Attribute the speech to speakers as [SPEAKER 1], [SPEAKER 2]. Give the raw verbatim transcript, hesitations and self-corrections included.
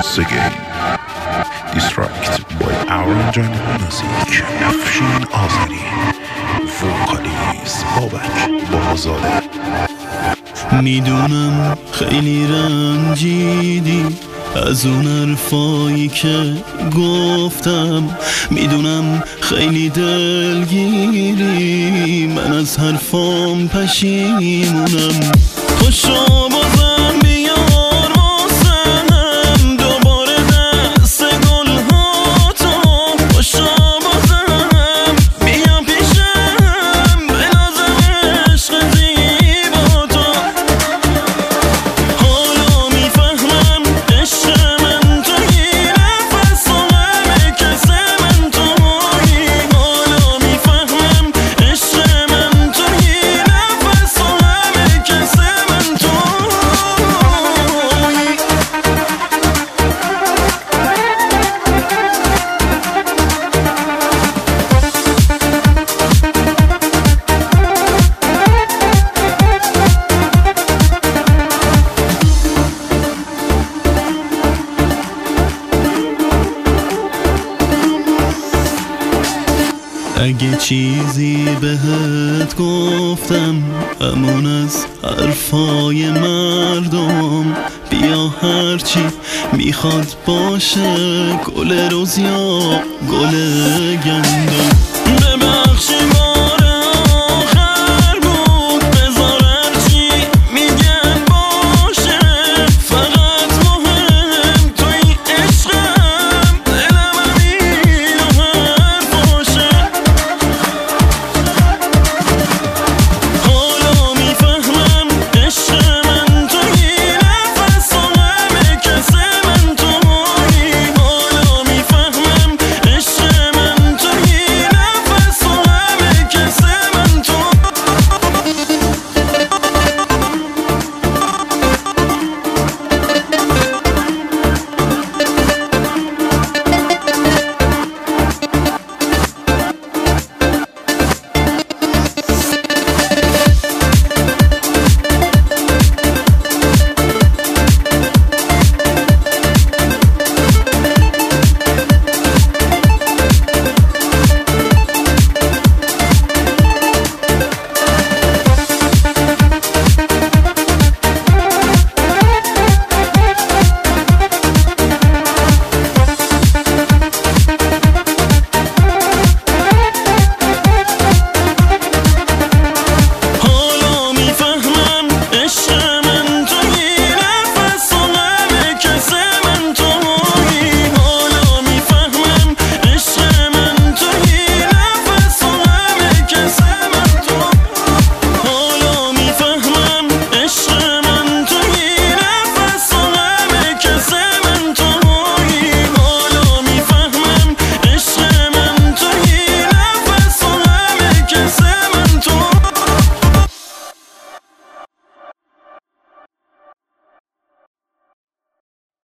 [SPEAKER 1] once again. Distract by Aaron John Music, Afshin Azari, vocalist بابک بازاده.
[SPEAKER 2] میدونم خیلی رنجیدی از اون حرفایی که گفتم، میدونم خیلی دلگیری، من از حرفام پشیمونم. خوشا بازم بیار واسم دوباره دست گل ها تو، خوشا بازم بیا پیشم بنازم عشق زیبا تو. حالا میفهمم عشق من تویی، نفس و غم کس من تویی. حالا میفهمم عشق من تویی، نفس و غم کس من تویی. اگه چیزی بهت گفتم همون از حرفای مردم، بیا هرچی میخواد باشه، گل روز یا گل گندم.